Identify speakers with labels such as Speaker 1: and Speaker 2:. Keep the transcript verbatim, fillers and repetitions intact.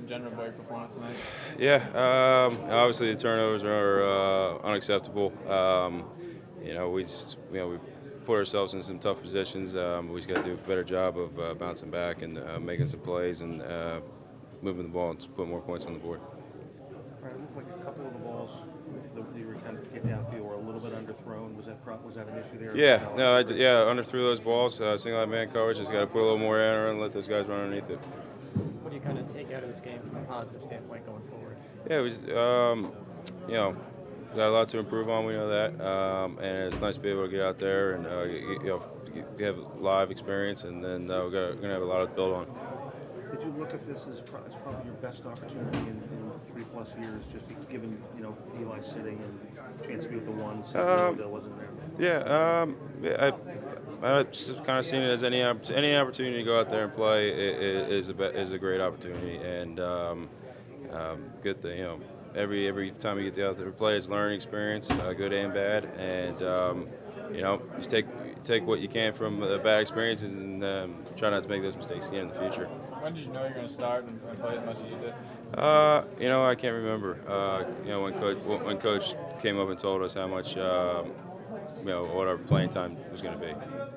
Speaker 1: general about your performance tonight?
Speaker 2: Yeah, um, obviously the turnovers are uh, unacceptable. Um, you know, we just, you know we put ourselves in some tough positions. Um, we just got to do a better job of uh, bouncing back and uh, making some plays and uh, moving the ball and put more points on the board.
Speaker 3: Right, it looked like a couple of the balls that you were kind of getting downfield were a little bit underthrown. Was that pro- was that an issue there?
Speaker 2: Yeah,
Speaker 3: No,
Speaker 2: no, I,
Speaker 3: great.
Speaker 2: yeah, underthrew those balls. Uh, single man coverage has got to put a little more air and let those guys run underneath it.
Speaker 4: What do you kind of take out of this game from a positive standpoint going forward?
Speaker 2: Yeah, it was, um, you know, got a lot to improve on. We know that, um, and it's nice to be able to get out there and uh, you know have live experience, and then uh, we're gonna have a lot to build on.
Speaker 3: Did you look at this as, pro- as probably your best opportunity in, in three plus years, just given you know Eli sitting and chance to be with the ones
Speaker 2: Um,
Speaker 3: that wasn't there?
Speaker 2: Yeah, um, yeah, I, I just kind of seen it as any opp- any opportunity to go out there and play i- i- is a be- is a great opportunity, and um, um, good thing, you know. Every every time you get out there to play, it's a learning experience, uh, good and bad, and um, you know, just take take what you can from the bad experiences and um, try not to make those mistakes again in the future.
Speaker 1: When did you know you were going to start and, and play as much as you did?
Speaker 2: Uh, you know, I can't remember. Uh, you know, when coach when coach came up and told us how much, um, you know, what our playing time was going to be.